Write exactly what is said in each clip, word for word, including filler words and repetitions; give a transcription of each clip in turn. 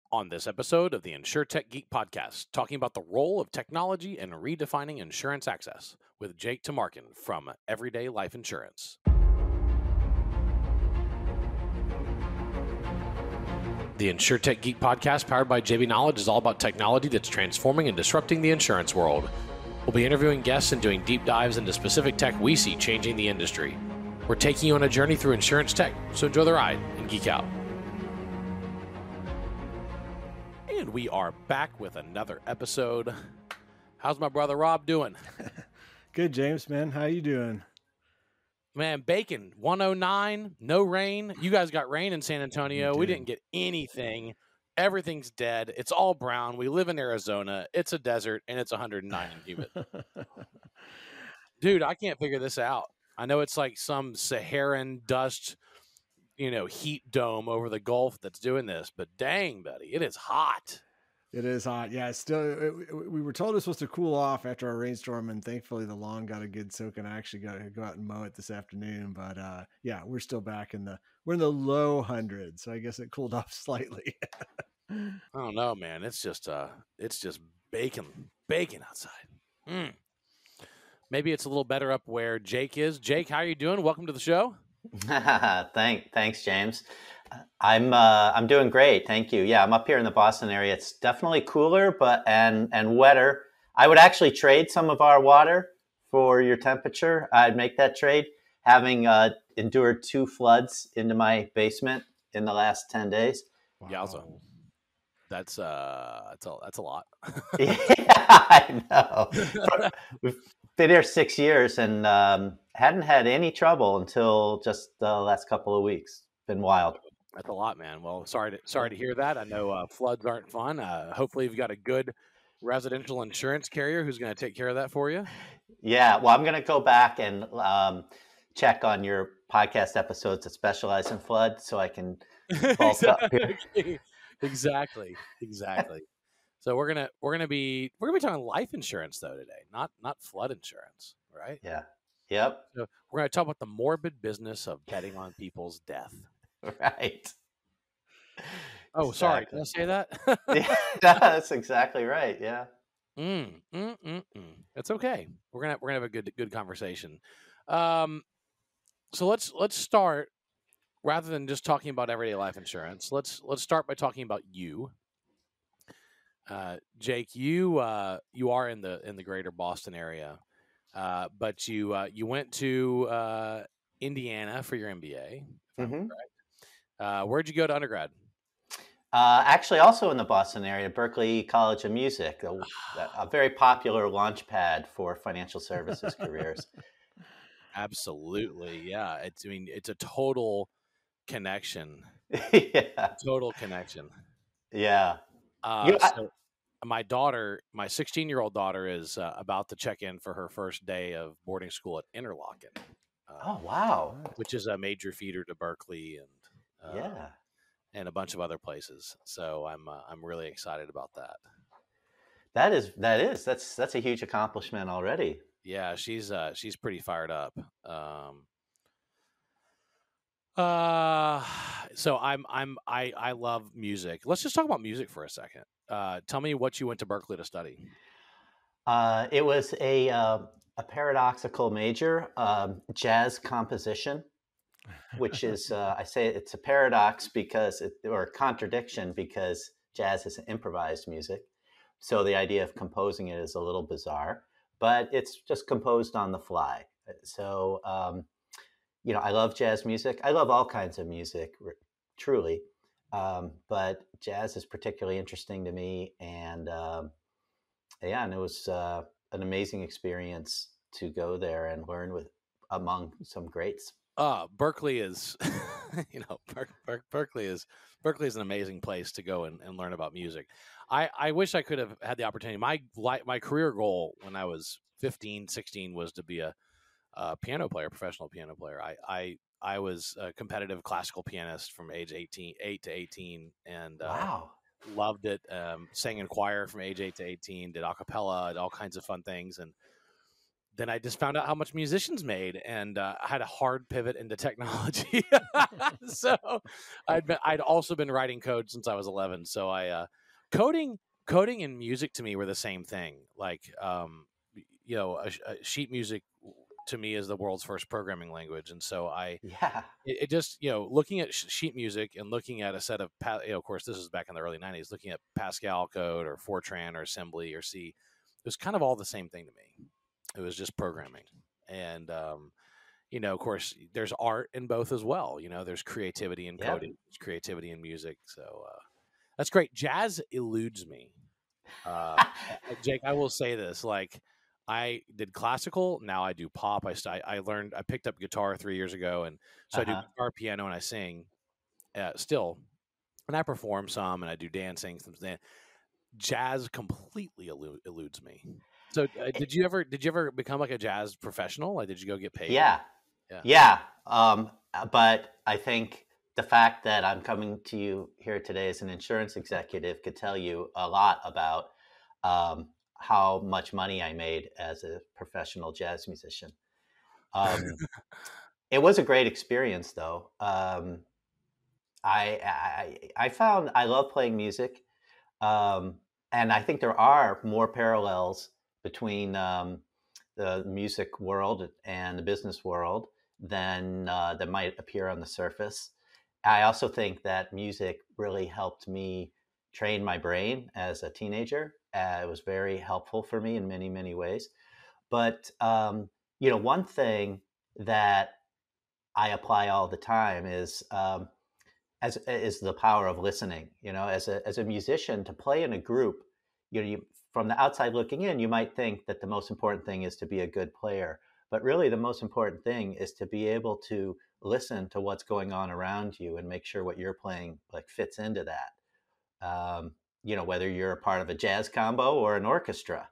On this episode of the InsurTech Geek Podcast, talking about the role of technology in redefining insurance access with Jake Tamarkin from Everyday Life Insurance. The InsurTech Geek Podcast, powered by J B Knowledge, is all about technology that's transforming and disrupting the insurance world. We'll be interviewing guests and doing deep dives into specific tech we see changing the industry. We're taking you on a journey through insurance tech, so enjoy the ride and geek out. And we are back with another episode. How's my brother Rob doing? Good, James, man. How you doing? Man, bacon, one oh nine, no rain. You guys got rain in San Antonio. We, we did. did. Didn't get anything. Everything's dead. It's all brown. We live in Arizona. It's a desert, and it's one hundred nine and humid. Dude, I can't figure this out. I know it's like some Saharan dust, you know, heat dome over the Gulf that's doing this, but dang, buddy, it is hot. It is hot. Yeah, it's still, it, we were told it was supposed to cool off after our rainstorm, and thankfully the lawn got a good soak, and I actually got to go out and mow it this afternoon. But uh, yeah, we're still back in the, we're in the low hundreds. So I guess it cooled off slightly. I don't know, man. It's just, uh, it's just baking, baking outside. Mm. Maybe it's a little better up where Jake is. Jake, how are you doing? Welcome to the show. Thank, thanks, James. I'm uh, I'm doing great, thank you. Yeah, I'm up here in the Boston area. It's definitely cooler, but and and wetter. I would actually trade some of our water for your temperature. I'd make that trade, having uh, endured two floods into my basement in the last ten days. Wow. Yowza. That's uh, that's a that's a lot. Yeah, I know. We've been here six years and um, hadn't had any trouble until just the last couple of weeks. Been wild. That's a lot, man. Well, sorry to sorry to hear that. I know uh, floods aren't fun. Uh, hopefully, you've got a good residential insurance carrier who's going to take care of that for you. Yeah, well, I'm going to go back and um, check on your podcast episodes that specialize in flood, so I can bulk up here. Exactly, exactly. So we're gonna we're gonna be we're gonna be talking life insurance though today, not not flood insurance, right? Yeah. Yep. So we're gonna talk about the morbid business of betting on people's death. Right. Oh, exactly. Sorry. Did I say that? Yeah, that's exactly right. Yeah. Mm, mm, mm, mm. That's okay. We're gonna we're gonna have a good good conversation. Um, so let's let's start rather than just talking about everyday life insurance. Let's let's start by talking about you. Uh, Jake, you uh, you are in the in the greater Boston area, uh, but you uh, you went to uh, Indiana for your M B A. Mm-hmm. Uh, where'd you go to undergrad? Uh, actually, also in the Boston area, Berkeley College of Music, a, a very popular launch pad for financial services careers. Absolutely, yeah. It's I mean, it's a total connection. Yeah, total connection. Yeah. Uh, you know, I, so my daughter, my sixteen-year-old daughter, is uh, about to check in for her first day of boarding school at Interlochen. Uh, oh wow! Which is a major feeder to Berkeley and uh, yeah, and a bunch of other places. So I'm uh, I'm really excited about that. That is that is that's that's a huge accomplishment already. Yeah, she's uh, she's pretty fired up. Um, uh, so I'm I'm I I love music. Let's just talk about music for a second. Uh, tell me what you went to Berkeley to study. Uh, it was a uh, a paradoxical major, um, jazz composition, which is uh, I say it's a paradox because it, or a contradiction because jazz is improvised music. So the idea of composing it is a little bizarre, but it's just composed on the fly. So um, you know, I love jazz music. I love all kinds of music, truly. Um, but jazz is particularly interesting to me, and um, yeah, and it was uh, an amazing experience to go there and learn with among some greats. Uh, Berkeley is, you know, Ber- Ber- Berkeley is Berkeley is an amazing place to go and, and learn about music. I, I wish I could have had the opportunity. My my career goal when I was fifteen, sixteen was to be a, a piano player, professional piano player. I, I I was a competitive classical pianist from age eighteen, eight to eighteen, and uh, wow, loved it. Um, sang in choir from age eight to eighteen, did a cappella, did all kinds of fun things, and then I just found out how much musicians made, and uh, I had a hard pivot into technology. So I'd been, I'd also been writing code since I was eleven. So I uh, coding coding and music to me were the same thing. Like um, you know, a, a sheet music to me is the world's first programming language, and so I Yeah. it, it just you know looking at sh- sheet music and looking at a set of pa- you know, of course this is back in the early nineties, looking at Pascal code or Fortran or assembly or C, it was kind of all the same thing to me. It was just programming. And, um, you know, of course, there's art in both as well. You know, there's creativity in Yep. coding, there's creativity in music. So uh, that's great. Jazz eludes me. Uh, Jake, I will say this. Like, I did classical. Now I do pop. I, st- I learned, I picked up guitar three years ago. And so uh-huh. I do guitar, piano, and I sing uh, still. And I perform some, and I do dancing. Some dance. Jazz completely elu- eludes me. So uh, did you ever did you ever become like a jazz professional? Like, did you go get paid? Yeah, yeah, yeah. Um, but I think the fact that I'm coming to you here today as an insurance executive could tell you a lot about um, how much money I made as a professional jazz musician. Um, it was a great experience, though. Um, I, I I found I love playing music, um, and I think there are more parallels between um, the music world and the business world than uh, that might appear on the surface. I also think that music really helped me train my brain as a teenager. Uh, it was very helpful for me in many, many ways. But, um, you know, one thing that I apply all the time is um, as is the power of listening. You know, as a as a musician, to play in a group, you know, you, from the outside looking in, you might think that the most important thing is to be a good player, but really the most important thing is to be able to listen to what's going on around you and make sure what you're playing like fits into that. Um, you know, whether you're a part of a jazz combo or an orchestra,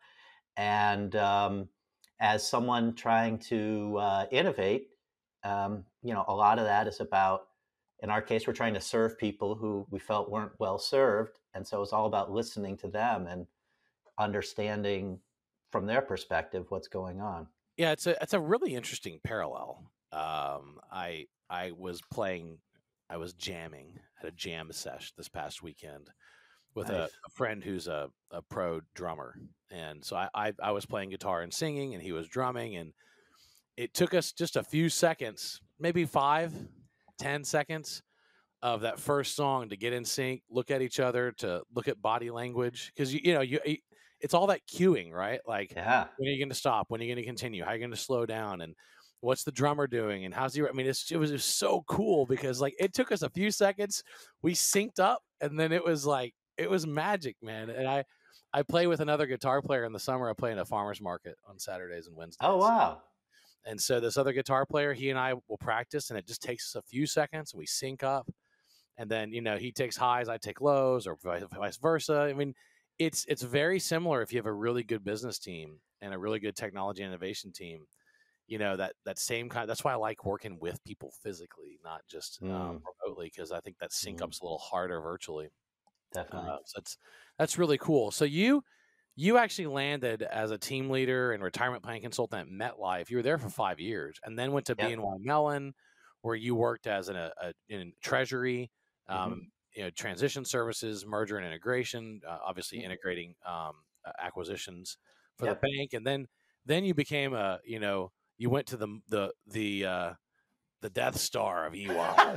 and um, as someone trying to uh, innovate, um, you know, a lot of that is about. In our case, we're trying to serve people who we felt weren't well served. And so it's all about listening to them and understanding from their perspective what's going on. Yeah, it's a it's a really interesting parallel. Um, I I was playing, I was jamming at a jam sesh this past weekend with nice. a, a friend who's a, a pro drummer. And so I, I I was playing guitar and singing, and he was drumming, and it took us just a few seconds, maybe five, ten seconds of that first song to get in sync, look at each other, to look at body language. Cause you, you know, you, it's all that cueing, right? Like, yeah. when are you going to stop? When are you going to continue? How are you going to slow down? And what's the drummer doing? And how's he, I mean, it's, it was just so cool because like, it took us a few seconds, we synced up, and then it was like, it was magic, man. And I, I play with another guitar player in the summer. I play in a farmer's market on Saturdays and Wednesdays. Oh, wow. And so this other guitar player, he and I will practice, and it just takes us a few seconds, and we sync up. And then, you know, he takes highs, I take lows, or vice versa. I mean, it's it's very similar if you have a really good business team and a really good technology and innovation team. You know, that that same kind. That's why I like working with people physically, not just mm. um, remotely, because I think that sync up's mm. a little harder virtually. Definitely. Uh, so that's that's really cool. So you you actually landed as a team leader and retirement planning consultant at MetLife. You were there for five years, and then went to yep. B N Y Mellon, where you worked as an, a, a in treasury. Um, mm-hmm. You know, transition services, merger and integration, uh, obviously mm-hmm. integrating um, uh, acquisitions for yep. the bank, and then then you became a you know you went to the the the uh, the Death Star of E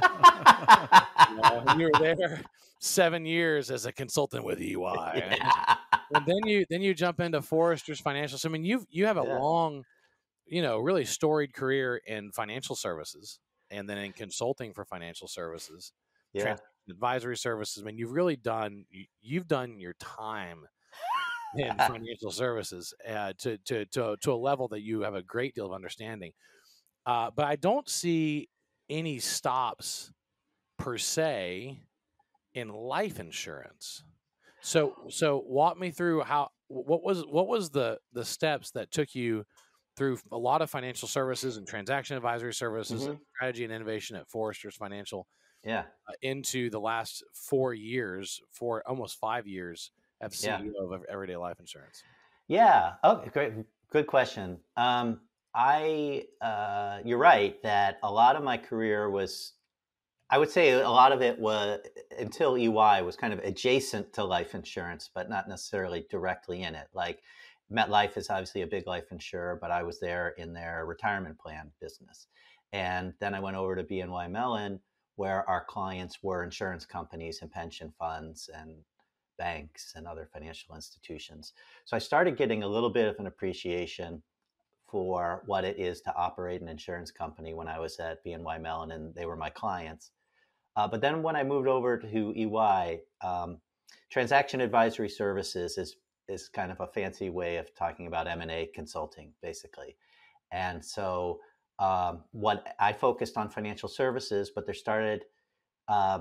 Y. you, know, you were there seven years as a consultant with E Y, yeah. and, and then you then you jump into Forrester's Financial. So I mean, you you have a yeah. long, you know, really storied career in financial services, and then in consulting for financial services. Yeah. Advisory services. I mean, you've really done, you, you've done your time in financial services uh, to, to, to, to a level that you have a great deal of understanding. Uh, but I don't see any stops per se in life insurance. So, so walk me through how, what was, what was the, the steps that took you through a lot of financial services and transaction advisory services mm-hmm. and strategy and innovation at Forrester's Financial. Yeah. Uh, into the last four years, for almost five years as C E O yeah. of Everyday Life Insurance. Yeah. Oh, great. Good question. Um, I, uh, you're right that a lot of my career was, I would say a lot of it was until E Y was kind of adjacent to life insurance, but not necessarily directly in it. Like MetLife is obviously a big life insurer, but I was there in their retirement plan business. And then I went over to B N Y Mellon, where our clients were insurance companies and pension funds and banks and other financial institutions. So I started getting a little bit of an appreciation for what it is to operate an insurance company when I was at B N Y Mellon and they were my clients. Uh, but then when I moved over to E Y, um, transaction advisory services is is kind of a fancy way of talking about M and A consulting, basically. And so um, what I focused on financial services, but there started um,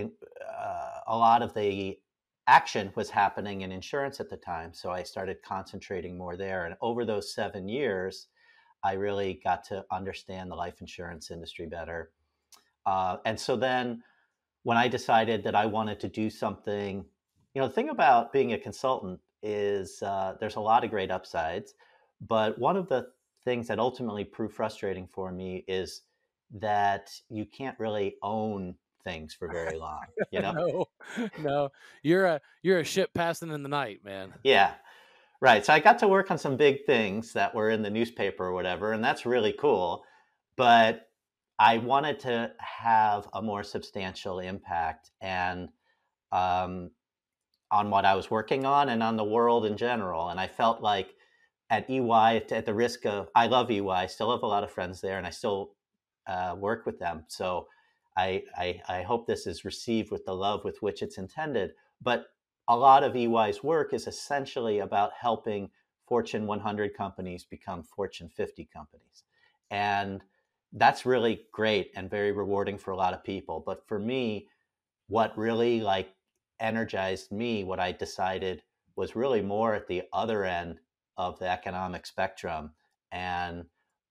uh, a lot of the action was happening in insurance at the time. So I started concentrating more there. And over those seven years, I really got to understand the life insurance industry better. Uh, and so then when I decided that I wanted to do something, you know, the thing about being a consultant is uh, there's a lot of great upsides. But one of the things that ultimately proved frustrating for me is that you can't really own things for very long, you know? no, no, you're a you're a ship passing in the night, man. Yeah, right. So I got to work on some big things that were in the newspaper or whatever, and that's really cool. But I wanted to have a more substantial impact and um, on what I was working on and on the world in general. And I felt like at E Y, at the risk of, I love E Y, I still have a lot of friends there, and I still uh, work with them. So I, I, I hope this is received with the love with which it's intended. But a lot of E Y's work is essentially about helping Fortune one hundred companies become Fortune fifty companies. And that's really great and very rewarding for a lot of people. But for me, what really like energized me, what I decided was really more at the other end of the economic spectrum, and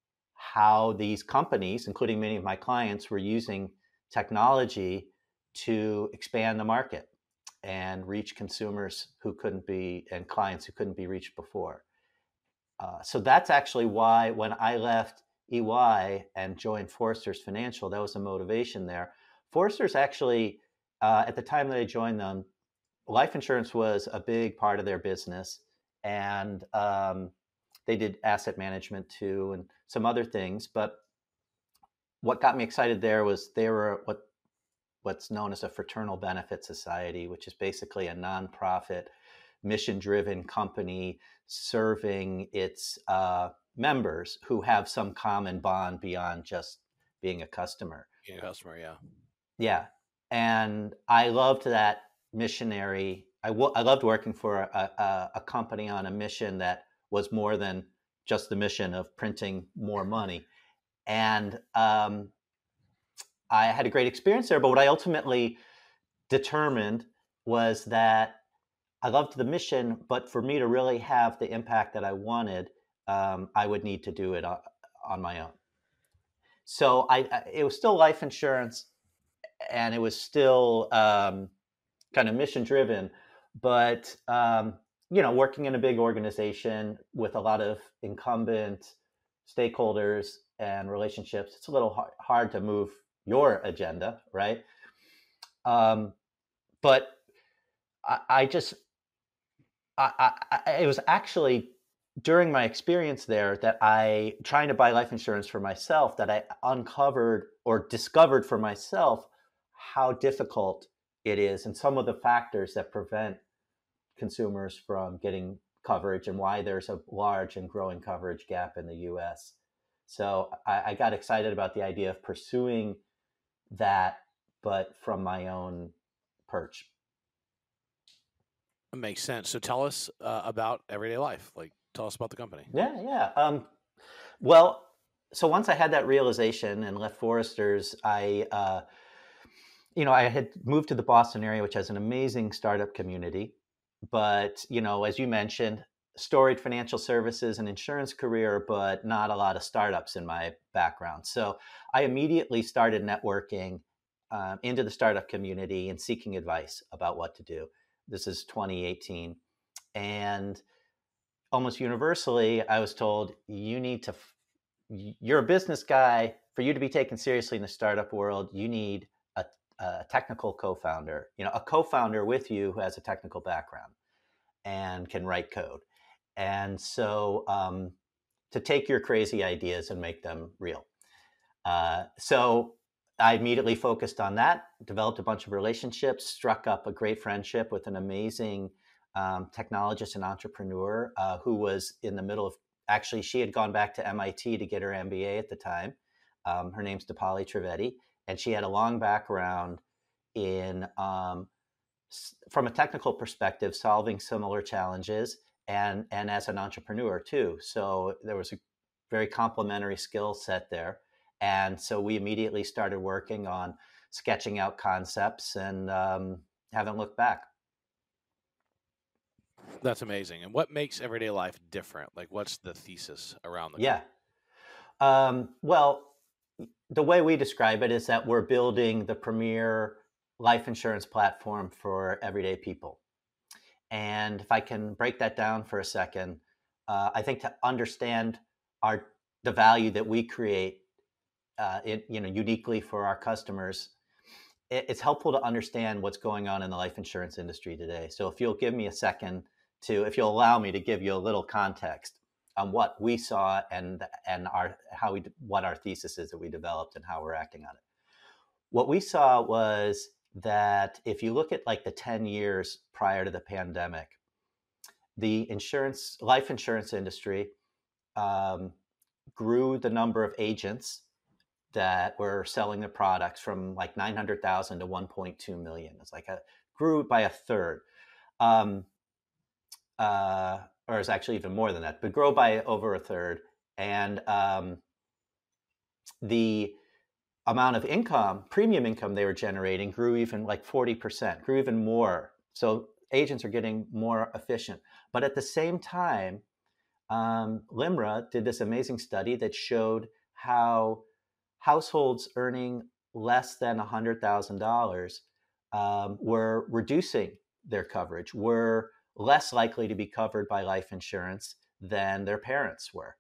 how these companies, including many of my clients, were using technology to expand the market and reach consumers who couldn't be, and clients who couldn't be reached before. Uh, so that's actually why when I left E Y and joined Foresters Financial, that was a motivation there. Foresters actually, uh, at the time that I joined them, life insurance was a big part of their business, and um, they did asset management too and some other things. But what got me excited there was they were what what's known as a fraternal benefit society, which is basically a nonprofit, mission-driven company serving its uh, members who have some common bond beyond just being a customer. Being a customer, yeah. Yeah. And I loved that missionary. I, w- I loved working for a, a, a company on a mission that was more than just the mission of printing more money. And um, I had a great experience there. But what I ultimately determined was that I loved the mission, but for me to really have the impact that I wanted, um, I would need to do it on, on my own. So I, I, it was still life insurance, and it was still um, kind of mission driven, but um, you know, working in a big organization with a lot of incumbent stakeholders and relationships, it's a little hard, hard to move your agenda, right? Um, but I, I just, I, I, it was actually during my experience there that I, trying to buy life insurance for myself, that I uncovered or discovered for myself how difficult it is and some of the factors that prevent consumers from getting coverage and why there's a large and growing coverage gap in the U S. So I, I got excited about the idea of pursuing that, but from my own perch. It makes sense. So tell us uh, about everyday life. Like, tell us about the company. Yeah, yeah. Um, well, so once I had that realization and left Foresters, I, uh, you know, I had moved to the Boston area, which has an amazing startup community. But, you know, as you mentioned, storied financial services and insurance career, but not a lot of startups in my background. So I immediately started networking um, into the startup community and seeking advice about what to do. This is twenty eighteen. And almost universally, I was told, you need to f- you're a business guy. For you to be taken seriously in the startup world, you need a, a technical co-founder, you know, a co-founder with you who has a technical background and can write code. And so um, to take your crazy ideas and make them real. Uh, so I immediately focused on that, developed a bunch of relationships, struck up a great friendship with an amazing um, technologist and entrepreneur uh, who was in the middle of, actually, she had gone back to M I T to get her M B A at the time. Um, her name's Dipali Trivedi, and she had a long background in, um, from a technical perspective, solving similar challenges, and, and as an entrepreneur too. So there was a very complementary skill set there. And so we immediately started working on sketching out concepts and um, haven't looked back. That's amazing. And what makes Everyday Life different? Like, what's the thesis around the Yeah. Um, well, the way we describe it is that we're building the premier life insurance platform for everyday people. And if I can break that down for a second, uh, I think to understand our the value that we create, uh, it, you know, uniquely for our customers, it, it's helpful to understand what's going on in the life insurance industry today. So if you'll give me a second to, if you'll allow me to give you a little context on what we saw and and our how we what our thesis is that we developed and how we're acting on it. What we saw was that if you look at like the ten years prior to the pandemic, the insurance life insurance industry um, grew the number of agents that were selling the products from like nine hundred thousand to one point two million. It's like a grew by a third. Um, uh, or it's actually even more than that, but grow by over a third. And um, the amount of income, premium income they were generating grew even like forty percent, grew even more. So agents are getting more efficient. But at the same time, um, LIMRA did this amazing study that showed how households earning less than one hundred thousand dollars um, were reducing their coverage, were less likely to be covered by life insurance than their parents were.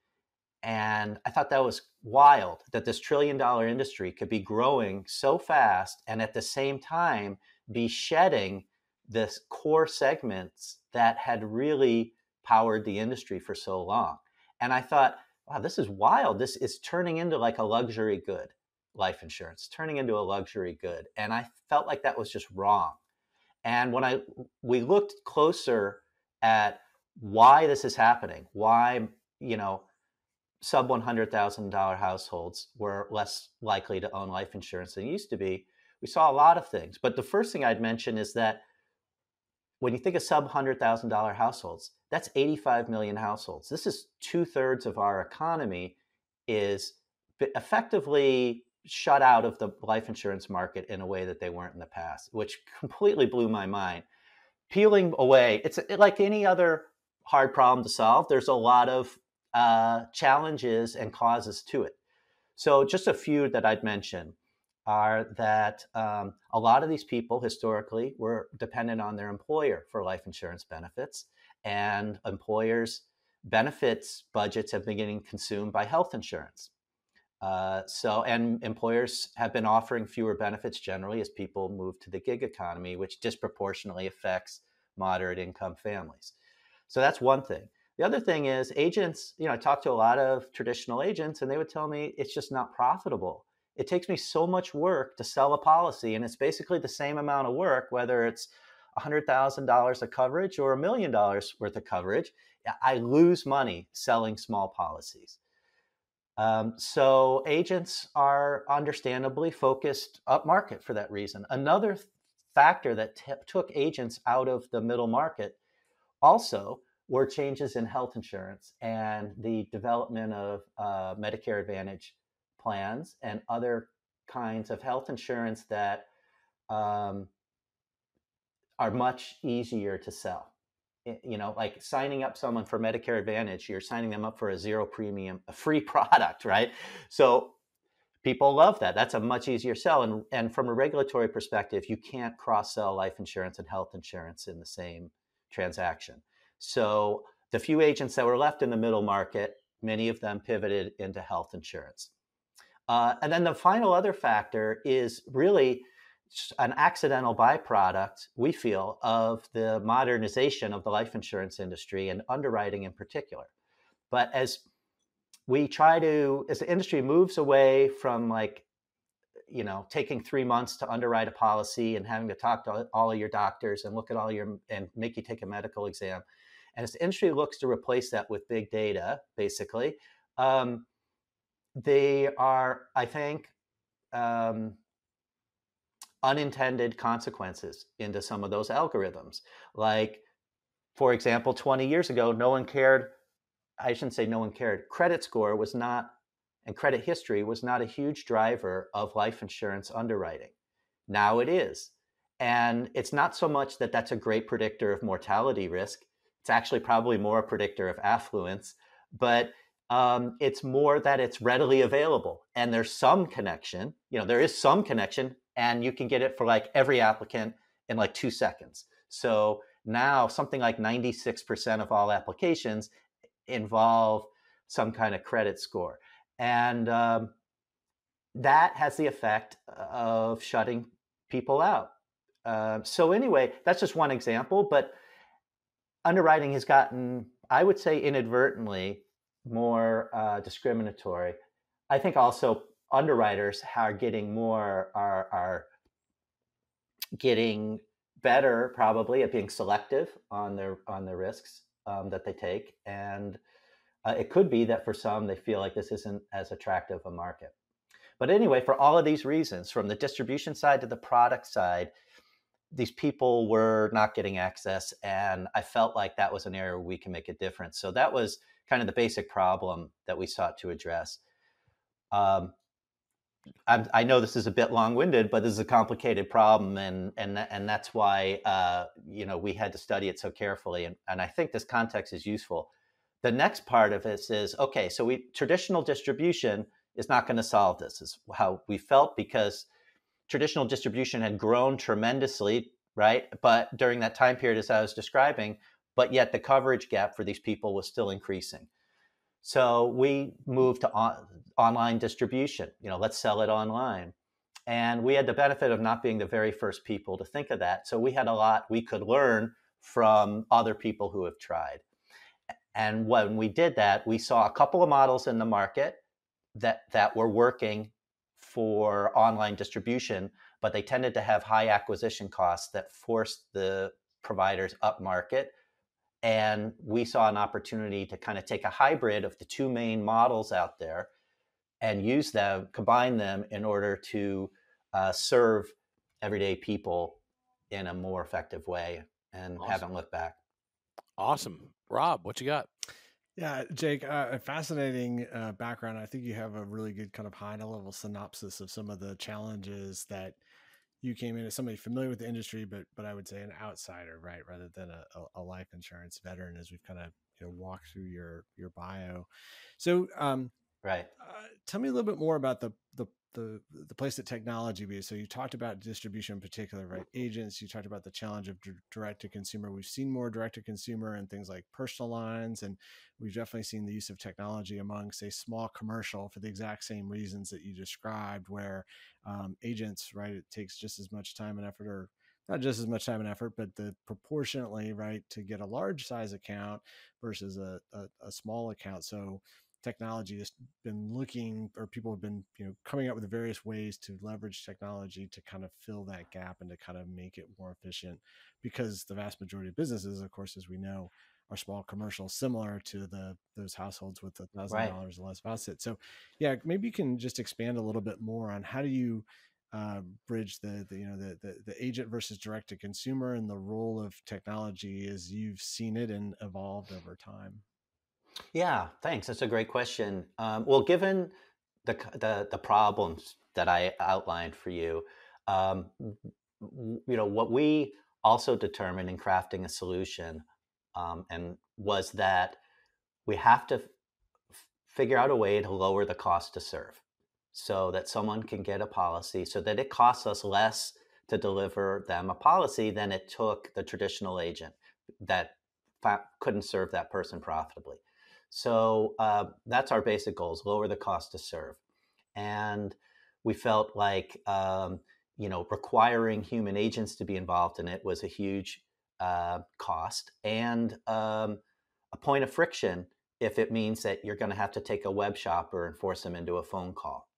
And I thought that was wild, that this trillion dollar industry could be growing so fast and at the same time be shedding this core segments that had really powered the industry for so long. And I thought, wow, this is wild. This is turning into like a luxury good, life insurance, turning into a luxury good. And I felt like that was just wrong. And when I we looked closer at why this is happening, why, you know, sub one hundred thousand dollars households were less likely to own life insurance than it used to be, we saw a lot of things. But the first thing I'd mention is that when you think of sub one hundred thousand dollars households, that's eighty-five million households. This is two thirds of our economy is effectively shut out of the life insurance market in a way that they weren't in the past, which completely blew my mind. Peeling away, it's like any other hard problem to solve. There's a lot of uh, challenges and causes to it. So just a few that I'd mention are that um, a lot of these people historically were dependent on their employer for life insurance benefits, and employers' benefits budgets have been getting consumed by health insurance. Uh, so, and employers have been offering fewer benefits generally as people move to the gig economy, which disproportionately affects moderate income families. So that's one thing. The other thing is agents, you know, I talked to a lot of traditional agents and they would tell me it's just not profitable. It takes me so much work to sell a policy, and it's basically the same amount of work, whether it's one hundred thousand dollars of coverage or a million dollars worth of coverage. I lose money selling small policies. Um, so agents are understandably focused upmarket for that reason. Another th- factor that t- took agents out of the middle market also were changes in health insurance and the development of uh, Medicare Advantage plans and other kinds of health insurance that um, are much easier to sell. You know, like signing up someone for Medicare Advantage, you're signing them up for a zero premium, a free product, right? So people love that. That's a much easier sell. And, and from a regulatory perspective, you can't cross-sell life insurance and health insurance in the same transaction. So the few agents that were left in the middle market many of them pivoted into health insurance. Uh, and then the final other factor is really an accidental byproduct, we feel, of the modernization of the life insurance industry and underwriting in particular. But as we try to, as the industry moves away from like, you know, taking three months to underwrite a policy and having to talk to all of your doctors and look at all your, and make you take a medical exam. And as the industry looks to replace that with big data, basically, um, they are, I think, um, unintended consequences into some of those algorithms. Like, for example, twenty years ago, no one cared. I shouldn't say no one cared. Credit score was not, and credit history was not a huge driver of life insurance underwriting. Now it is. And it's not so much that that's a great predictor of mortality risk. It's actually probably more a predictor of affluence, but um, it's more that it's readily available. And there's some connection, you know, there is some connection, and you can get it for like every applicant in like two seconds. So now something like ninety-six percent of all applications involve some kind of credit score. And um, that has the effect of shutting people out. Uh, so anyway, that's just one example, but underwriting has gotten, I would say inadvertently, more uh, discriminatory. I think also underwriters are getting more, are, are getting better probably at being selective on their, on their risks um, that they take. And uh, it could be that for some, they feel like this isn't as attractive a market. But anyway, for all of these reasons, from the distribution side to the product side, these people were not getting access. And I felt like that was an area where we can make a difference. So that was kind of the basic problem that we sought to address. Um, I'm, I know this is a bit long-winded, but this is a complicated problem. And, and, and that's why, uh, you know, we had to study it so carefully. And, and I think this context is useful. The next part of this is, okay, so we traditional distribution is not going to solve this, is how we felt, because traditional distribution had grown tremendously, right? But during that time period, as I was describing, but yet the coverage gap for these people was still increasing. So we moved to on, online distribution. You know, let's sell it online. And we had the benefit of not being the very first people to think of that. So we had a lot we could learn from other people who have tried. And when we did that, we saw a couple of models in the market that, that were working for online distribution, but they tended to have high acquisition costs that forced the providers up market. And we saw an opportunity to kind of take a hybrid of the two main models out there and use them, combine them in order to uh, serve everyday people in a more effective way, and Awesome. haven't looked back. Awesome. Rob, what you got? Yeah, Jake, uh, a fascinating uh, background. I think you have a really good kind of high-level synopsis of some of the challenges that you came in as somebody familiar with the industry, but but I would say an outsider, right, rather than a, a life insurance veteran, as we've kind of you know walked through your your bio. So, um, right, uh, tell me a little bit more about the the the the place that technology be. So you talked about distribution in particular, right? Agents. You talked about the challenge of d- direct to consumer. We've seen more direct to consumer and things like personal lines, and we've definitely seen the use of technology among, say, small commercial for the exact same reasons that you described, where um, agents, right, it takes just as much time and effort, or not just as much time and effort, but the proportionately, right, to get a large size account versus a, a, a small account. So technology has been looking, or people have been, you know, coming up with various ways to leverage technology to kind of fill that gap and to kind of make it more efficient, because the vast majority of businesses, of course, as we know, are small commercial, similar to the those households with a thousand right. dollars or less faucet. So yeah, maybe you can just expand a little bit more on how do you uh, bridge the, the you know the, the the agent versus direct to consumer, and the role of technology as you've seen it and evolved over time. Yeah, thanks. That's a great question. Um, well, given the, the the problems that I outlined for you, um, w- you know, what we also determined in crafting a solution, um, and was that we have to f- figure out a way to lower the cost to serve, so that someone can get a policy, so that it costs us less to deliver them a policy than it took the traditional agent that fa- couldn't serve that person profitably. So uh, that's our basic goals: lower the cost to serve. And we felt like um, you know requiring human agents to be involved in it was a huge uh, cost and um, a point of friction if it means that you're going to have to take a web shopper and force them into a phone call.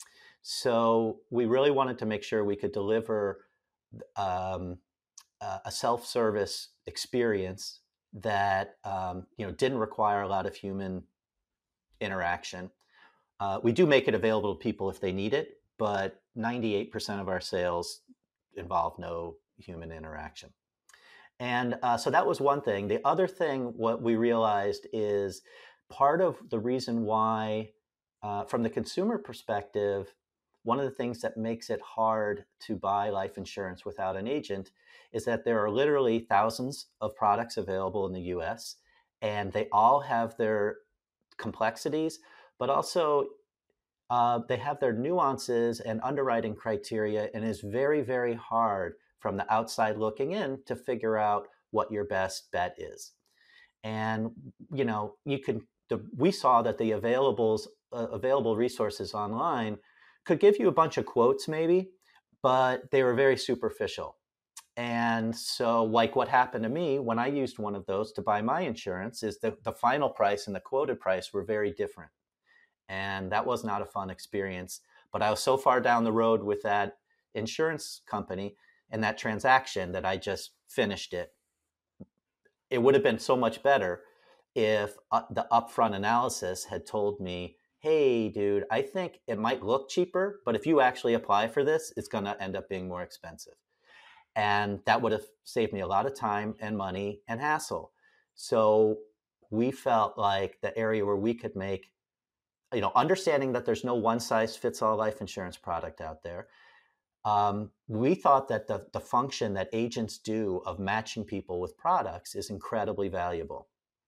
So we really wanted to make sure we could deliver um, a self-service experience that um, you know didn't require a lot of human interaction. Uh, we do make it available to people if they need it, but ninety-eight percent of our sales involve no human interaction. And uh, so that was one thing. The other thing, what we realized is part of the reason why, uh, from the consumer perspective, one of the things that makes it hard to buy life insurance without an agent is that there are literally thousands of products available in the U S, and they all have their complexities, but also uh, they have their nuances and underwriting criteria, and it's very, very hard from the outside looking in to figure out what your best bet is. And, you know, you can, the, we saw that the availables, uh, available resources online could give you a bunch of quotes maybe, but they were very superficial. And so like what happened to me when I used one of those to buy my insurance is that the final price and the quoted price were very different. And that was not a fun experience. But I was so far down the road with that insurance company and that transaction that I just finished it. It would have been so much better if uh, the upfront analysis had told me, hey, dude, I think it might look cheaper, but if you actually apply for this, it's going to end up being more expensive. And that would have saved me a lot of time and money and hassle. So we felt like the area where we could make, you know, understanding that there's no one size fits all life insurance product out there. Um, we thought that the, the function that agents do of matching people with products is incredibly valuable.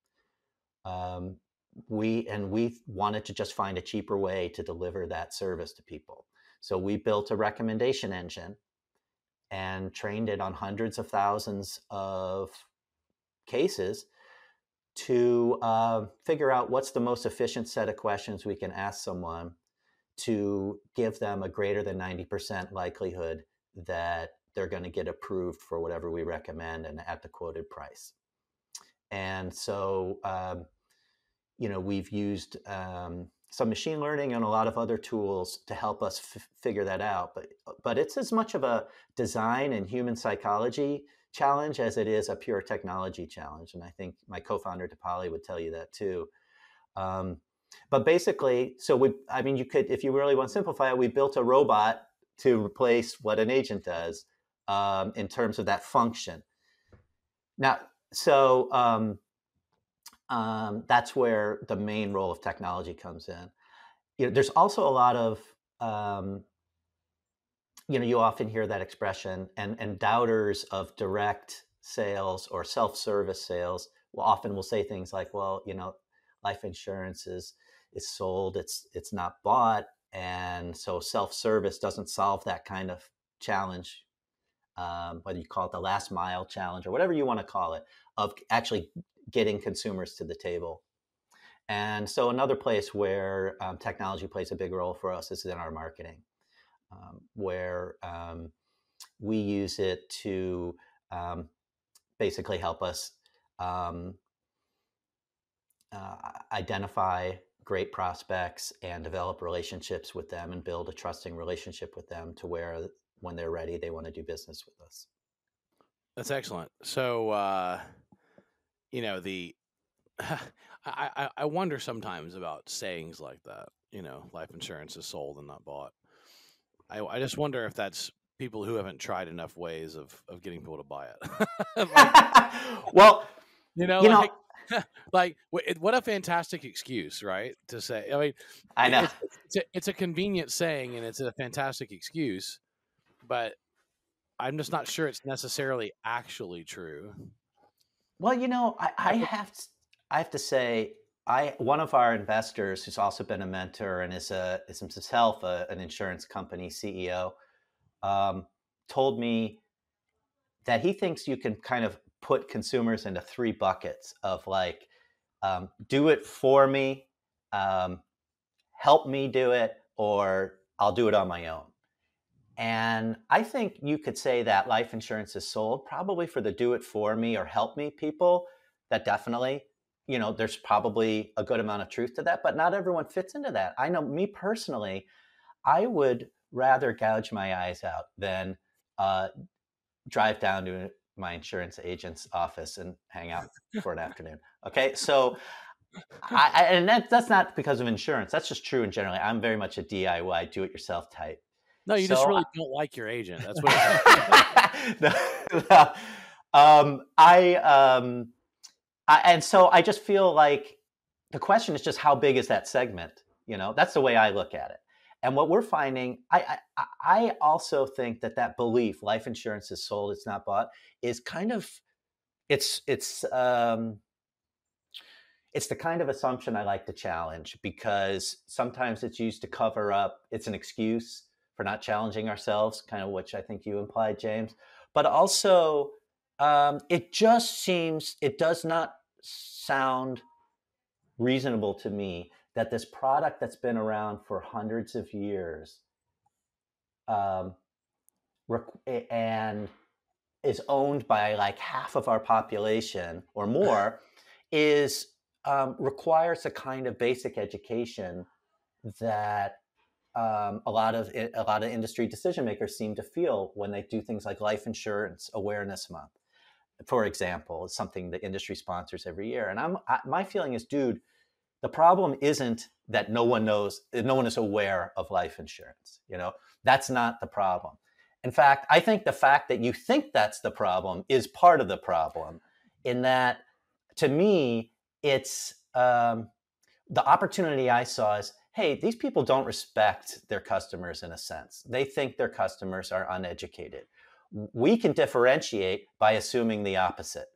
Um, we and we wanted to just find a cheaper way to deliver that service to people. So we built a recommendation engine and trained it on hundreds of thousands of cases to uh, figure out what's the most efficient set of questions we can ask someone to give them a greater than ninety percent likelihood that they're going to get approved for whatever we recommend and at the quoted price. And so, um, you know, we've used um, some machine learning and a lot of other tools to help us f- figure that out. But, but it's as much of a design and human psychology challenge as it is a pure technology challenge. And I think my co-founder Dipali would tell you that too. Um, but basically, so we, I mean, you could, if you really want to simplify it, we built a robot to replace what an agent does um, in terms of that function. Now, so um, um, that's where the main role of technology comes in. You know, there's also a lot of, um, you know, you often hear that expression, and, and doubters of direct sales or self-service sales will often will say things like, well, you know, life insurance is is sold, it's it's not bought, and so self-service doesn't solve that kind of challenge, um, whether you call it the last mile challenge or whatever you want to call it, of actually getting consumers to the table. And so another place where um, technology plays a big role for us is in our marketing, um, where um, we use it to um, basically help us um, uh, identify great prospects and develop relationships with them and build a trusting relationship with them to where when they're ready, they want to do business with us. That's excellent. So, uh, you know, the I, I, I wonder sometimes about sayings like that, you know, life insurance is sold and not bought. I, I just wonder if that's people who haven't tried enough ways of, of getting people to buy it. like, well, you know, you like, know, like what a fantastic excuse, right? To say, I mean, I know it's, it's, a, it's a convenient saying and it's a fantastic excuse, but I'm just not sure it's necessarily actually true. Well, you know, I, I have to, I have to say, I one of our investors who's also been a mentor and is a is himself a, an insurance company C E O, um, told me that he thinks you can kind of put consumers into three buckets of like um, do it for me, um, help me do it, or I'll do it on my own. And I think you could say that life insurance is sold probably for the do it for me or help me people. That definitely, you know, there's probably a good amount of truth to that, but not everyone fits into that. I know me personally, I would rather gouge my eyes out than uh, drive down to my insurance agent's office and hang out for an afternoon. Okay. So, I, I, and that, that's not because of insurance. That's just true in general. I'm very much a D I Y, do it yourself type. No, you so, just really don't like your agent. That's what it no, no. Um, I, um, I, and so I just feel like the question is just how big is that segment? You know, that's the way I look at it. And what we're finding, I, I, I also think that that belief, life insurance is sold, it's not bought, is kind of, it's, it's, um, it's the kind of assumption I like to challenge, because sometimes it's used to cover up, it's an excuse for not challenging ourselves, kind of which I think you implied, James. But also, um, it just seems, it does not sound reasonable to me that this product that's been around for hundreds of years um, rec- and is owned by like half of our population or more is um, requires a kind of basic education that um, a lot of a lot of industry decision makers seem to feel when they do things like Life Insurance Awareness Month, for example, is something the industry sponsors every year. And I'm I, my feeling is, dude, the problem isn't that no one knows, no one is aware of life insurance. You know, that's not the problem. In fact, I think the fact that you think that's the problem is part of the problem. In that, to me, it's um, the opportunity I saw is, hey, these people don't respect their customers in a sense. They think their customers are uneducated. We can differentiate by assuming the opposite.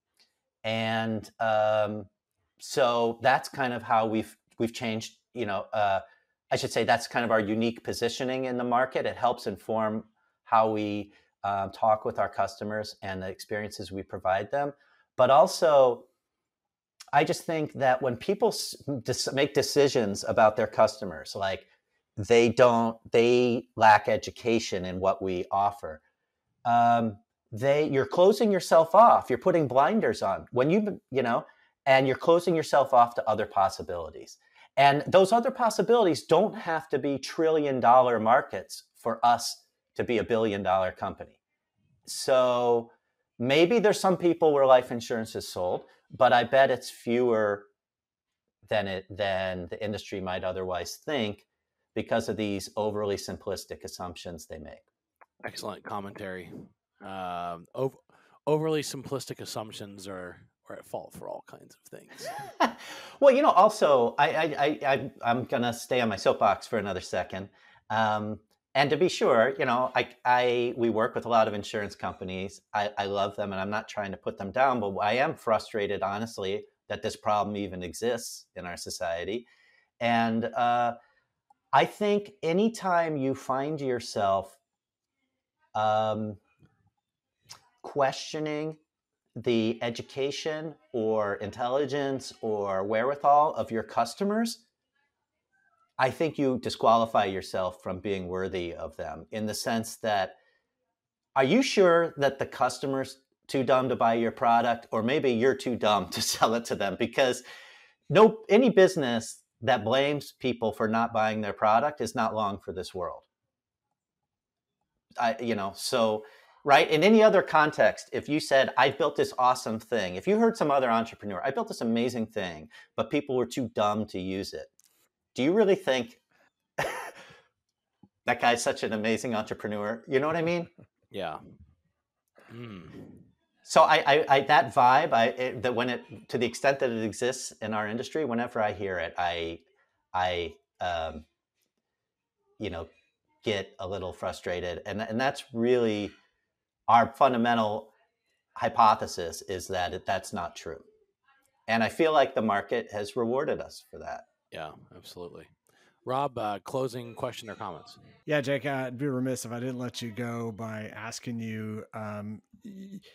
And um, so that's kind of how we've we've changed, you know, uh, I should say that's kind of our unique positioning in the market. It helps inform how we uh, talk with our customers and the experiences we provide them. But also, I just think that when people make decisions about their customers, like they don't, they lack education in what we offer. Um, they, you're closing yourself off. You're putting blinders on when you, you know, and you're closing yourself off to other possibilities. And those other possibilities don't have to be trillion dollar markets for us to be a billion dollar company. So maybe there's some people where life insurance is sold, but I bet it's fewer than it than the industry might otherwise think because of these overly simplistic assumptions they make. Excellent commentary. Um, over, overly simplistic assumptions are, are at fault for all kinds of things. Well, you know, also, I, I, I, I'm going to stay on my soapbox for another second. Um, and to be sure, you know, I, I, we work with a lot of insurance companies. I, I love them, and I'm not trying to put them down, but I am frustrated, honestly, that this problem even exists in our society. And uh, I think anytime you find yourself um, questioning the education or intelligence or wherewithal of your customers, I think you disqualify yourself from being worthy of them, in the sense that, are you sure that the customer's too dumb to buy your product, or maybe you're too dumb to sell it to them? Because no, any business that blames people for not buying their product is not long for this world. I, you know, so, right, in any other context, if you said, I built this awesome thing, if you heard some other entrepreneur, I built this amazing thing, but people were too dumb to use it, do you really think that guy's such an amazing entrepreneur? You know what I mean? Yeah. Mm. So I, I, I that vibe, I it, that when it, to the extent that it exists in our industry, whenever I hear it, I, I, um, you know, get a little frustrated, and and that's really our fundamental hypothesis, is that it, that's not true, and I feel like the market has rewarded us for that. Yeah, absolutely. Rob, uh, closing question or comments? Yeah, Jake, I'd be remiss if I didn't let you go by asking you. Um,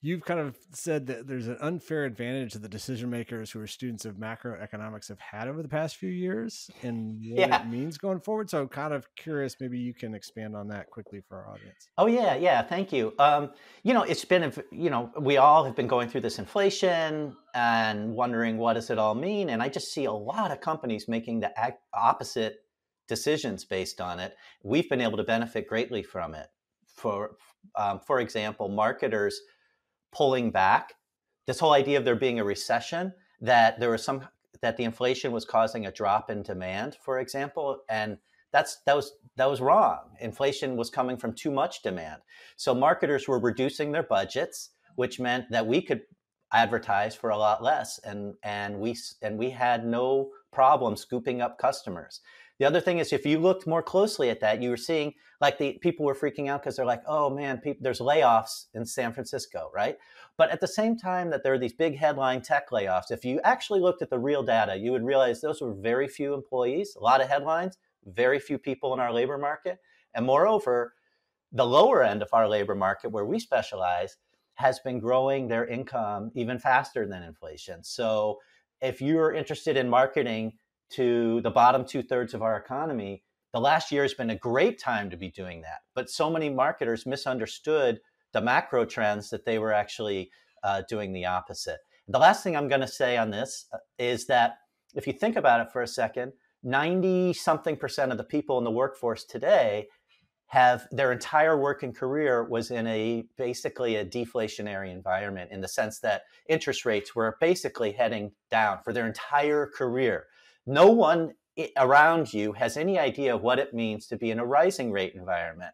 you've kind of said that there's an unfair advantage that the decision makers who are students of macroeconomics have had over the past few years and what Yeah. it means going forward. So I'm kind of curious, maybe you can expand on that quickly for our audience. Oh, yeah, yeah. Thank you. Um, you know, it's been, you know, we all have been going through this inflation and wondering what does it all mean? And I just see a lot of companies making the ag- opposite decisions based on it. We've been able to benefit greatly from it. For, um, for example, marketers pulling back, this whole idea of there being a recession, that there was some, that the inflation was causing a drop in demand, for example, and that's that was that was wrong. Inflation was coming from too much demand. So marketers were reducing their budgets, which meant that we could advertise for a lot less, and and we and we had no problem scooping up customers. The other thing is, if you looked more closely at that, you were seeing like the people were freaking out because they're like, oh man, people, there's layoffs in San Francisco, right? But at the same time that there are these big headline tech layoffs, if you actually looked at the real data, you would realize those were very few employees, a lot of headlines, very few people in our labor market. And moreover, the lower end of our labor market where we specialize has been growing their income even faster than inflation. So if you're interested in marketing to the bottom two thirds of our economy, the last year has been a great time to be doing that. But so many marketers misunderstood the macro trends that they were actually uh, doing the opposite. The last thing I'm going to say on this is that if you think about it for a second, ninety something percent of the people in the workforce today have their entire working career was in a basically a deflationary environment, in the sense that interest rates were basically heading down for their entire career. No one around you has any idea what it means to be in a rising rate environment.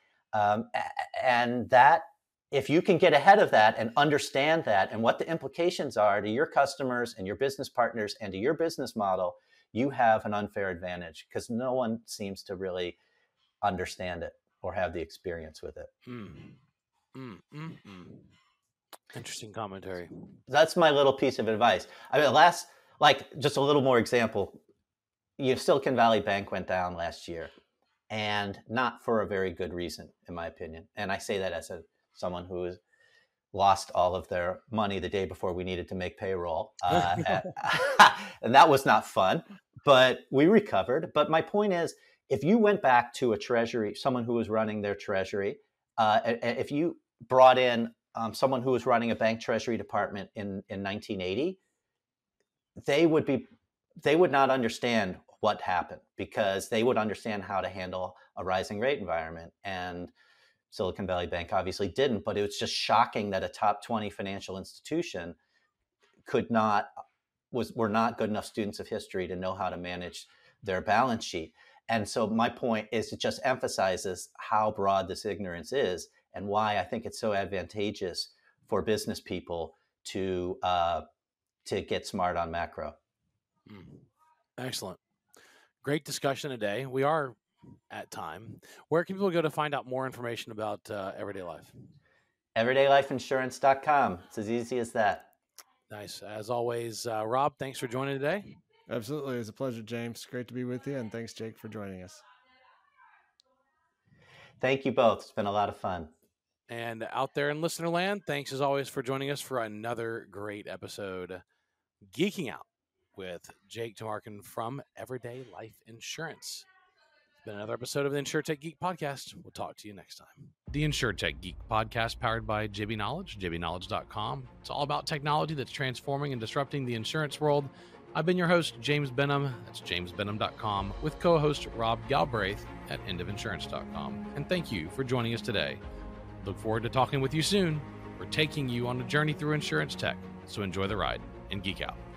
Um, and that, if you can get ahead of that and understand that and what the implications are to your customers and your business partners and to your business model, you have an unfair advantage, because no one seems to really understand it or have the experience with it. Mm. Mm, mm, mm. Interesting commentary. That's my little piece of advice. I mean, last, like, just a little more example. You know, Silicon Valley Bank went down last year, and not for a very good reason, in my opinion. And I say that as a someone who has lost all of their money the day before we needed to make payroll. Uh, and, and that was not fun, but we recovered. But my point is, if you went back to a treasury, someone who was running their treasury, uh, if you brought in um, someone who was running a bank treasury department in, in nineteen eighty, they would be, they would not understand what happened, because they would understand how to handle a rising rate environment. And Silicon Valley Bank obviously didn't, but it was just shocking that a top twenty financial institution could not, was, were not good enough students of history to know how to manage their balance sheet. And so my point is, it just emphasizes how broad this ignorance is, and why I think it's so advantageous for business people to uh, to get smart on macro. Mm. Excellent. Great discussion today. We are at time. Where can people go to find out more information about uh, Everyday Life? everyday life insurance dot com. It's as easy as that. Nice. As always, uh, Rob, thanks for joining today. Absolutely. It was a pleasure, James. Great to be with you. And thanks, Jake, for joining us. Thank you both. It's been a lot of fun. And out there in listener land, thanks as always for joining us for another great episode, Geeking Out with Jake Tamarkin from Everyday Life Insurance. It's been another episode of the InsurTech Geek Podcast. We'll talk to you next time. The InsurTech Geek Podcast, powered by J B Knowledge, j b knowledge dot com. It's all about technology that's transforming and disrupting the insurance world. I've been your host, James Benham. That's james benham dot com, with co-host Rob Galbraith at end of insurance dot com. And thank you for joining us today. Look forward to talking with you soon. We're taking you on a journey through insurance tech, so enjoy the ride and geek out.